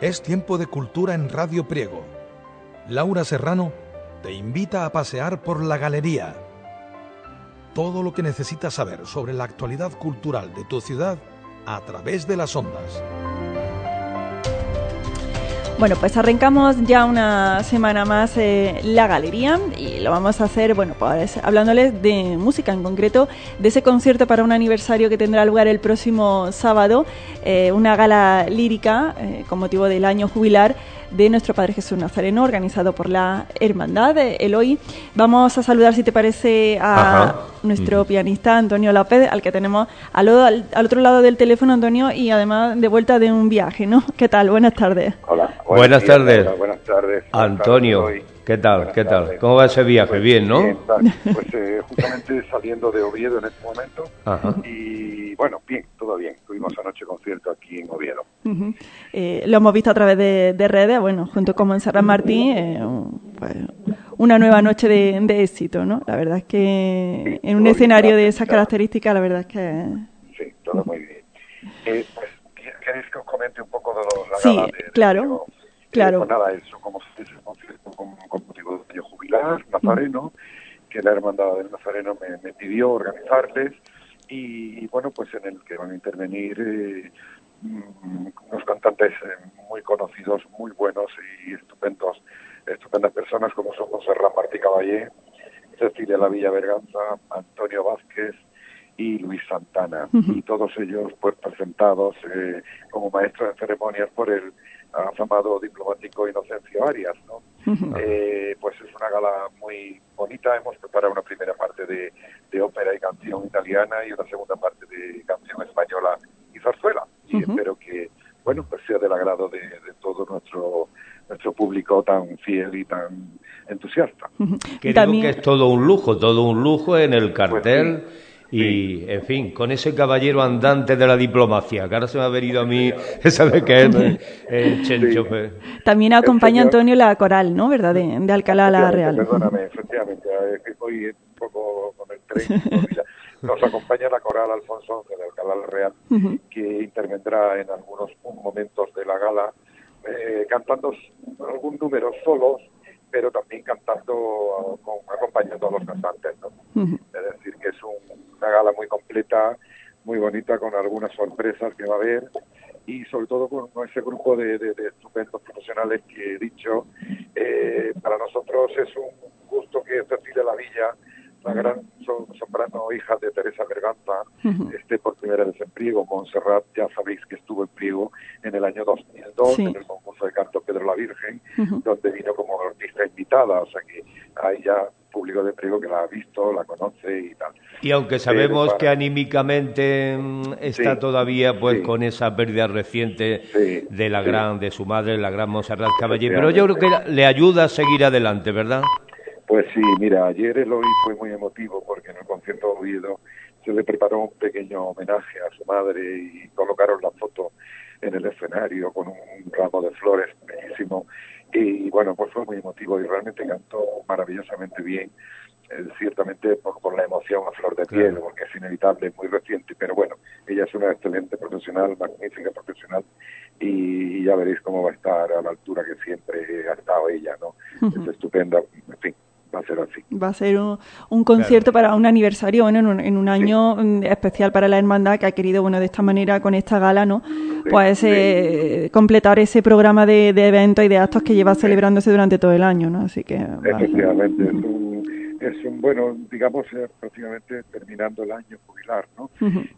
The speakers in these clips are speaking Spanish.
Es tiempo de cultura en Radio Priego. Laura Serrano te invita a pasear por la galería. Todo lo que necesitas saber sobre la actualidad cultural de tu ciudad a través de las ondas. Bueno, pues arrancamos ya una semana más la galería y lo vamos a hacer, bueno, pues hablándoles de música, en concreto de ese concierto para un aniversario que tendrá lugar el próximo sábado, una gala lírica con motivo del año jubilar de nuestro Padre Jesús Nazareno, organizado por la Hermandad. Eloy, vamos a saludar, si te parece, a nuestro pianista Antonio López, al que tenemos al otro lado del teléfono, Antonio, y además de vuelta de un viaje, ¿no? ¿Qué tal? Buenas tardes. Hola. Buenas tardes. Hola, buenas tardes. Antonio, ¿qué tal? Buenas ¿Qué tal? tardes. ¿Cómo va ese viaje? Pues, bien, ¿no? Bien, pues justamente saliendo de Oviedo en este momento. Ajá. Y bueno, bien, todo bien. Tuvimos anoche concierto aquí en Oviedo. Uh-huh. Lo hemos visto a través de redes, bueno, junto con Montserrat Martín, pues una nueva noche de éxito, ¿no? La verdad es que en un escenario de esas características, la verdad es que... Sí, todo muy bien. Pues, ¿queréis que os comente un poco de la sí, gala de claro. Claro. Pues nada, eso, como se dice, el concierto con motivo del año jubilar, Nazareno, que la Hermandad del Nazareno me pidió organizarles, y bueno, pues en el que van a intervenir unos cantantes muy conocidos, muy buenos y estupendas personas, como son Montserrat Martí Caballé, Cecilia La Villa Berganza, Antonio Vázquez y Luis Santana, y todos ellos pues presentados como maestros de ceremonias por el afamado diplomático Inocencio Arias, ¿no? Pues es una gala muy bonita. Hemos preparado una primera parte de ópera y canción italiana y una segunda parte de canción española y zarzuela, y espero que, bueno, pues sea del agrado de todo nuestro público tan fiel y tan entusiasta. Que digo que es todo un lujo en el cartel. Pues sí. Y, en fin, con ese caballero andante de la diplomacia, que ahora se me ha venido a mí, ¿sabes qué es? Chencho. Sí. También acompaña Antonio la coral, ¿no? ¿Verdad? De Alcalá la Real. Perdóname, efectivamente, voy un poco con el tren. Nos acompaña la coral Alfonso de Alcalá la Real, que intervendrá en algunos momentos de la gala, cantando algún número solos, pero también cantando, acompañando a los cantantes, ¿no? Es decir, que es una gala muy completa, muy bonita, con algunas sorpresas que va a haber, y sobre todo con ese grupo de estupendos profesionales que he dicho. Para nosotros es un gusto que Cecilia La Villa, la gran soprano hija de Teresa Berganza, esté por primera vez en Priego. Montserrat, ya sabéis que estuvo en Priego en el año 2002, en el concurso de canto Pedro la Virgen, donde vino como artista invitada, o sea que hay ya público de Priego que la ha visto, la conoce y tal. Y aunque sabemos que anímicamente está todavía pues con esa pérdida reciente de su madre, la gran Montserrat Caballé, pero yo creo que le ayuda a seguir adelante, ¿verdad? Pues sí, mira, ayer Eloy fue muy emotivo porque en el concierto de Oviedo se le preparó un pequeño homenaje a su madre y colocaron la foto en el escenario con un ramo de flores bellísimo, y bueno, pues fue muy emotivo y realmente cantó maravillosamente bien, ciertamente por la emoción a flor de piel, porque es inevitable, muy reciente, pero bueno, ella es una excelente profesional, magnífica profesional, y ya veréis cómo va a estar a la altura que siempre ha estado ella, ¿no? Es estupenda, en fin. Va a ser así. Va a ser un concierto para un aniversario, bueno, en un año especial para la hermandad, que ha querido, bueno, de esta manera, con esta gala, ¿no? Pues completar ese programa de eventos y de actos que lleva celebrándose durante todo el año, ¿no? Así que... Efectivamente, es un bueno, digamos, prácticamente terminando el año jubilar, ¿no?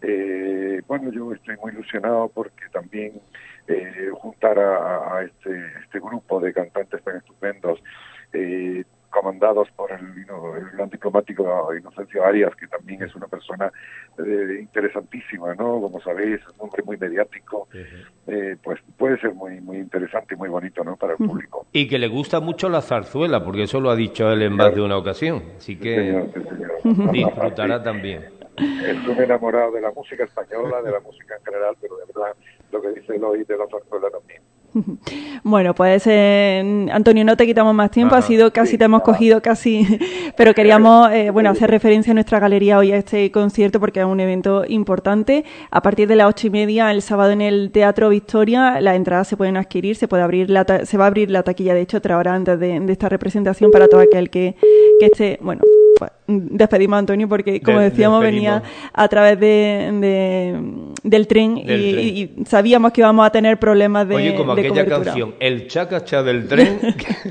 Bueno, yo estoy muy ilusionado porque también juntar a este grupo de cantantes tan estupendos, comandados por el gran diplomático Inocencio Arias, que también es una persona interesantísima, ¿no? Como sabéis, es un hombre muy mediático, pues puede ser muy muy interesante y muy bonito, ¿no? Para el público. Y que le gusta mucho la zarzuela, porque eso lo ha dicho él en más de una ocasión, así que señor. disfrutará también. Es un enamorado de la música española, de la música en general, pero de verdad, lo que dice Eloy de la zarzuela también. Bueno, pues Antonio, no te quitamos más tiempo, ha sido casi, te hemos cogido casi, pero queríamos hacer referencia a nuestra galería hoy a este concierto porque es un evento importante. A partir de las 8:30 el sábado en el Teatro Victoria, las entradas se pueden adquirir, se va a abrir la taquilla, de hecho, 3 horas antes de esta representación para todo aquel que esté, bueno, pues despedimos a Antonio porque, como decíamos, venía a través del tren y sabíamos que íbamos a tener problemas de Oye, como aquella cobertura. canción, el chacacha del tren.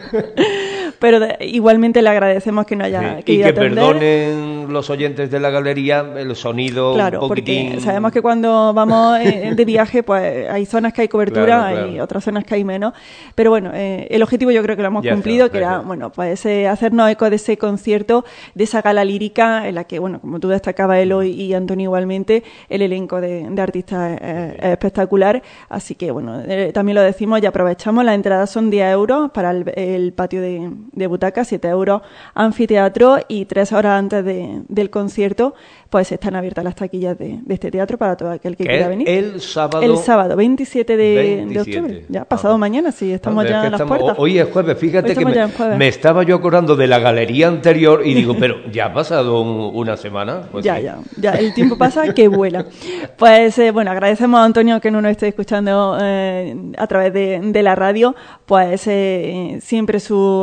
Pero igualmente le agradecemos que no haya querido atender. Perdonen los oyentes de la galería el sonido, claro, un poquitín. Porque sabemos que cuando vamos de viaje, pues hay zonas que hay cobertura, hay otras zonas que hay menos. Pero bueno, el objetivo yo creo que lo hemos cumplido, que era, bueno, pues hacernos eco de ese concierto, de esa gala lírica en la que, bueno, como tú destacabas, Eloy y Antonio igualmente, el elenco de artistas es espectacular. Así que, bueno, también lo decimos y aprovechamos. Las entradas son 10 euros para el patio de butacas, 7 euros anfiteatro, y 3 horas antes del concierto pues están abiertas las taquillas de este teatro para todo aquel que quiera venir. El sábado 27 de octubre, ya pasado mañana, sí, estamos ya en las puertas. Hoy es jueves, fíjate que me estaba yo acordando de la galería anterior y digo, pero ¿ya ha pasado una semana? Pues ya, el tiempo pasa que vuela. Pues bueno, agradecemos a Antonio que no nos esté escuchando a través de la radio, pues siempre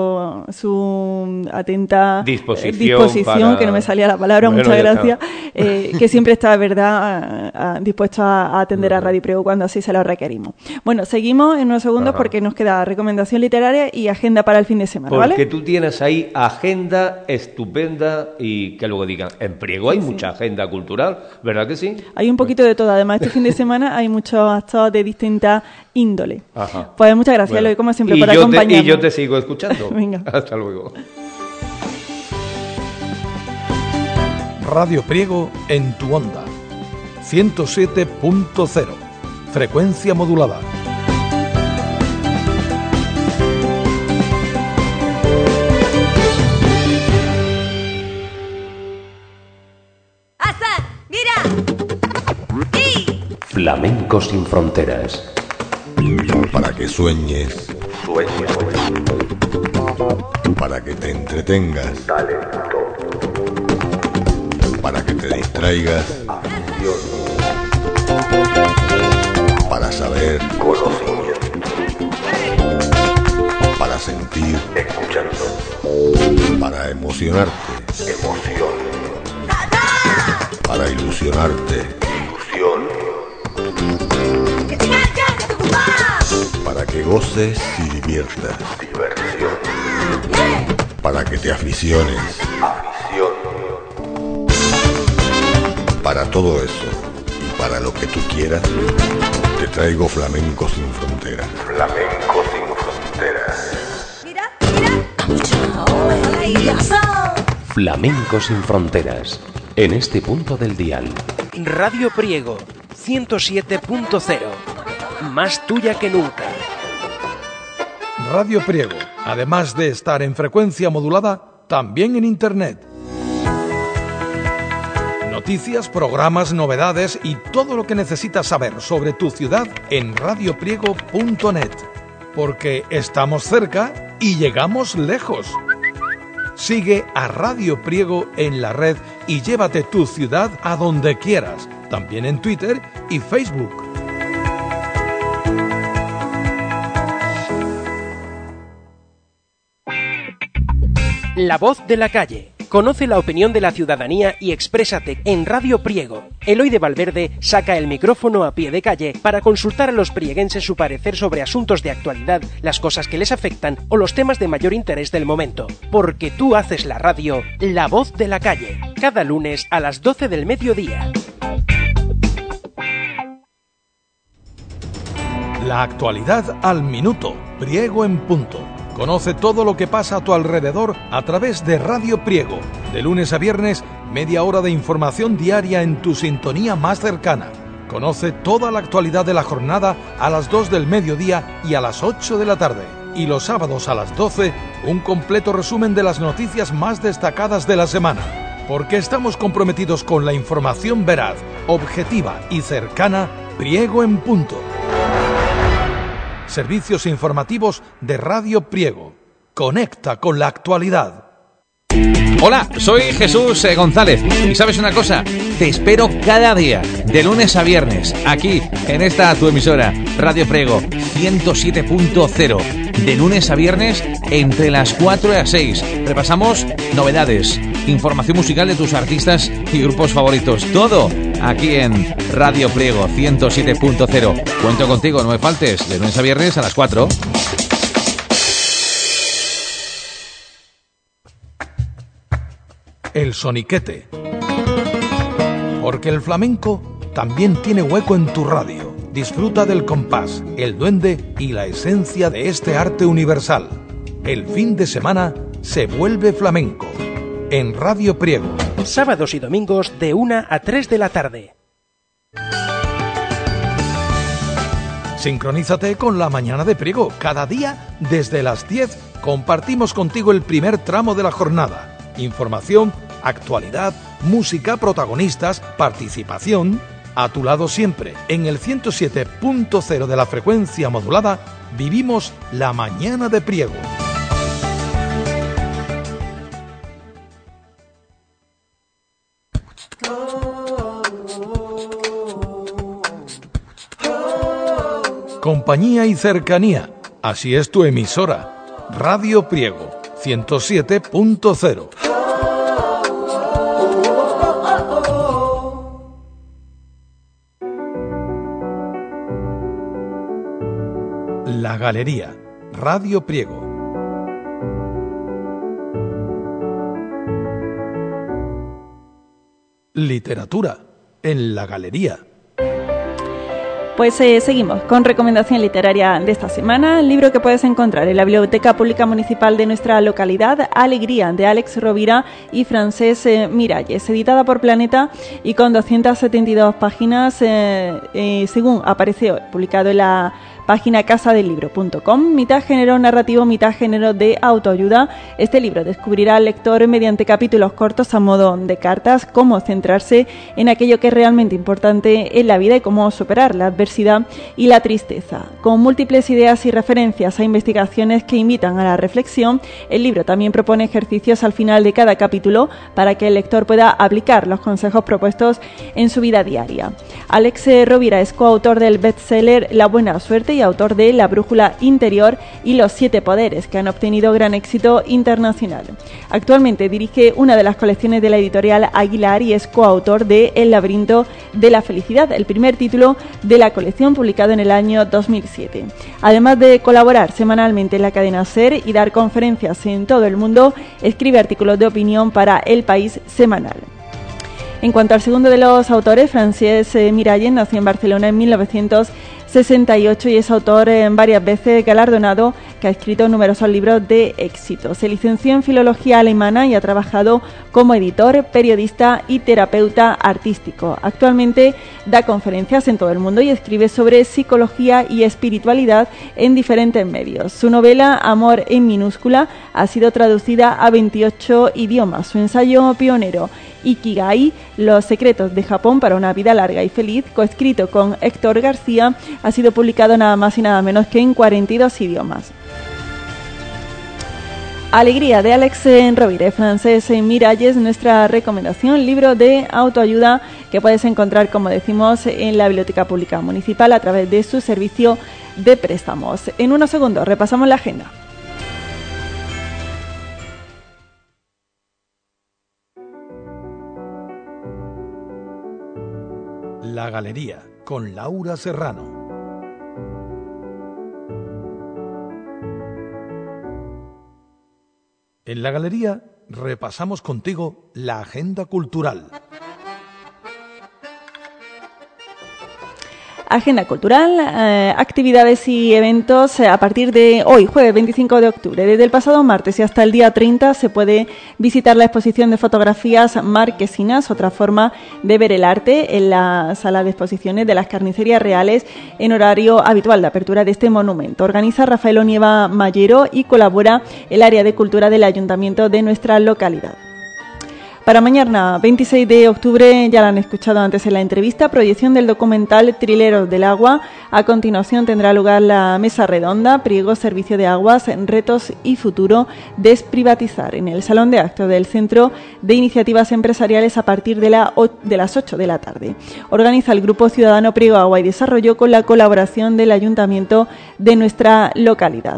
su atenta disposición, que no me salía la palabra, muchas gracias, que siempre está, verdad, dispuesto a atender a Radio Priego cuando así se lo requerimos. Bueno, seguimos en unos segundos porque nos queda recomendación literaria y agenda para el fin de semana, ¿vale? Porque tú tienes ahí agenda estupenda y que luego digan, en Priego hay mucha agenda cultural, ¿verdad que sí? Hay un poquito de todo, además este fin de semana hay muchos actos de distinta índole. Ajá. Pues muchas gracias, Eloy, como siempre, por acompañarnos. Y yo te sigo escuchando. Venga. Hasta luego. Radio Priego en tu onda. 107.0. Frecuencia modulada. Flamenco sin fronteras. Para que sueñes. Para que te entretengas. Para que te distraigas. Para saber. Para sentir. Para emocionarte. Para ilusionarte. Para que goces y diviertas. Para que te aficiones. Para todo eso y para lo que tú quieras, te traigo Flamenco sin fronteras. Flamenco sin fronteras. En este punto del dial. Radio Priego 107.0. Más tuya que nunca. Radio Priego, además de estar en frecuencia modulada, también en Internet. Noticias, programas, novedades y todo lo que necesitas saber sobre tu ciudad en radiopriego.net. Porque estamos cerca y llegamos lejos. Sigue a Radio Priego en la red y llévate tu ciudad a donde quieras, también en Twitter y Facebook. La voz de la calle. Conoce la opinión de la ciudadanía y exprésate en Radio Priego. Eloy de Valverde saca el micrófono a pie de calle para consultar a los prieguenses su parecer sobre asuntos de actualidad, las cosas que les afectan o los temas de mayor interés del momento. Porque tú haces la radio, La Voz de la Calle. Cada lunes a las 12 del mediodía. La actualidad al minuto. Priego en punto. Conoce todo lo que pasa a tu alrededor a través de Radio Priego. De lunes a viernes, media hora de información diaria en tu sintonía más cercana. Conoce toda la actualidad de la jornada a las 2 del mediodía y a las 8 de la tarde. Y los sábados a las 12, un completo resumen de las noticias más destacadas de la semana. Porque estamos comprometidos con la información veraz, objetiva y cercana. Priego en punto. servicios informativos de Radio Priego. Conecta con la actualidad. Hola, soy Jesús González y ¿sabes una cosa? Te espero cada día, de lunes a viernes, aquí, en esta tu emisora, Radio Priego 107.0. De lunes a viernes, entre las 4 y las 6. Repasamos novedades, información musical de tus artistas y grupos favoritos. Todo aquí en Radio Priego 107.0. Cuento contigo, no me faltes, de lunes a viernes a las 4. El soniquete. Porque el flamenco también tiene hueco en tu radio. Disfruta del compás, el duende y la esencia de este arte universal. El fin de semana se vuelve flamenco. En Radio Priego. Sábados y domingos de 1 a 3 de la tarde. Sincronízate con la mañana de Priego. Cada día, desde las 10, compartimos contigo el primer tramo de la jornada. Información, actualidad, música, protagonistas, participación. A tu lado siempre, en el 107.0 de la frecuencia modulada, vivimos la mañana de Priego. Compañía y cercanía, así es tu emisora, Radio Priego 107.0. La Galería, Radio Priego. Literatura en la Galería. Pues seguimos con recomendación literaria de esta semana, el libro que puedes encontrar en la Biblioteca Pública Municipal de nuestra localidad, Alegría, de Àlex Rovira y Francesc Miralles, editada por Planeta y con 272 páginas, según apareció publicado en la página casadelibro.com, mitad género narrativo, mitad género de autoayuda. Este libro descubrirá al lector mediante capítulos cortos a modo de cartas cómo centrarse en aquello que es realmente importante en la vida y cómo superar la adversidad y la tristeza. Con múltiples ideas y referencias a investigaciones que invitan a la reflexión, el libro también propone ejercicios al final de cada capítulo para que el lector pueda aplicar los consejos propuestos en su vida diaria. Àlex Rovira es coautor del bestseller La buena suerte y autor de La brújula interior y Los 7 poderes, que han obtenido gran éxito internacional. Actualmente dirige una de las colecciones de la editorial Aguilar y es coautor de El laberinto de la felicidad, el primer título de la colección, publicado en el año 2007. Además de colaborar semanalmente en la cadena SER y dar conferencias en todo el mundo, escribe artículos de opinión para El País semanal. En cuanto al segundo de los autores, Francesc Miralles nació en Barcelona en 1968 y es autor varias veces galardonado, que ha escrito numerosos libros de éxito. Se licenció en Filología Alemana y ha trabajado como editor, periodista y terapeuta artístico. Actualmente da conferencias en todo el mundo y escribe sobre psicología y espiritualidad en diferentes medios. Su novela Amor en minúscula ha sido traducida a 28 idiomas. Su ensayo pionero Ikigai, Los secretos de Japón para una vida larga y feliz, coescrito con Héctor García, ha sido publicado nada más y nada menos que en 42 idiomas. Alegría, de Àlex Rovira y Francesc Miralles, nuestra recomendación, libro de autoayuda que puedes encontrar, como decimos, en la Biblioteca Pública Municipal a través de su servicio de préstamos. En unos segundos repasamos la agenda. La Galería, con Laura Serrano. En La Galería repasamos contigo la agenda cultural. Agenda cultural, actividades y eventos a partir de hoy, jueves 25 de octubre. Desde el pasado martes y hasta el día 30 se puede visitar la exposición de fotografías marquesinas, otra forma de ver el arte, en la sala de exposiciones de las Carnicerías Reales, en horario habitual de apertura de este monumento. Organiza Rafael Onieva Mallero y colabora el área de cultura del Ayuntamiento de nuestra localidad. Para mañana, 26 de octubre, ya lo han escuchado antes en la entrevista, proyección del documental Trileros del Agua. A continuación tendrá lugar la mesa redonda, Priego, Servicio de Aguas, Retos y Futuro, Desprivatizar, en el Salón de Actos del Centro de Iniciativas Empresariales a partir de las 8 de la tarde. Organiza el Grupo Ciudadano Priego Agua y Desarrollo con la colaboración del Ayuntamiento de nuestra localidad.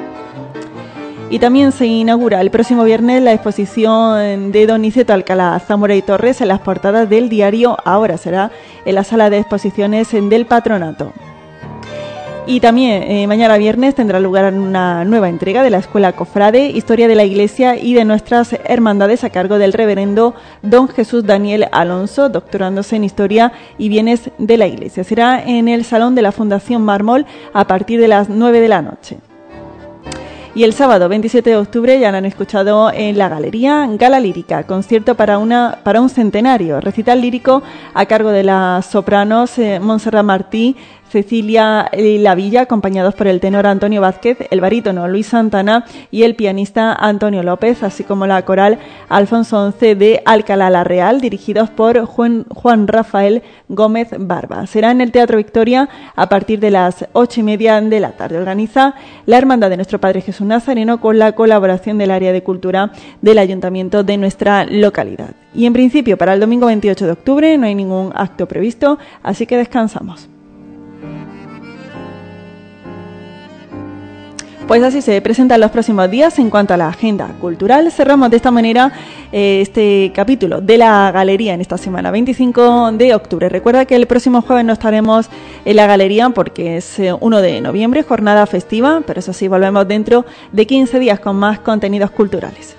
Y también se inaugura el próximo viernes la exposición de Don Niceto Alcalá, Zamora y Torres en las portadas del diario Ahora. Será en la sala de exposiciones del Patronato. Y también mañana viernes tendrá lugar una nueva entrega de la Escuela Cofrade, Historia de la Iglesia y de nuestras hermandades, a cargo del reverendo don Jesús Daniel Alonso, doctorándose en Historia y Bienes de la Iglesia. Será en el Salón de la Fundación Mármol a partir de las 9 de la noche. Y el sábado 27 de octubre, ya lo han escuchado en la Galería, Gala Lírica, concierto para un centenario, recital lírico a cargo de las sopranos Montserrat Martí, Cecilia Lavilla, acompañados por el tenor Antonio Vázquez, el barítono Luis Santana y el pianista Antonio López, así como la coral Alfonso XI de Alcalá la Real, dirigidos por Juan Rafael Gómez Barba. Será en el Teatro Victoria a partir de las 8:30 de la tarde. Organiza la Hermandad de Nuestro Padre Jesús Nazareno con la colaboración del Área de Cultura del Ayuntamiento de nuestra localidad. Y en principio para el domingo 28 de octubre no hay ningún acto previsto, así que descansamos. Pues así se presentan los próximos días en cuanto a la agenda cultural. Cerramos de esta manera este capítulo de la Galería en esta semana, 25 de octubre. Recuerda que el próximo jueves no estaremos en la Galería porque es 1 de noviembre, jornada festiva, pero eso sí, volvemos dentro de 15 días con más contenidos culturales.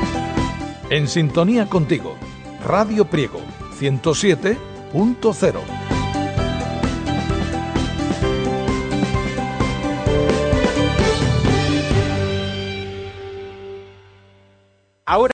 En sintonía contigo, Radio Priego 107.0.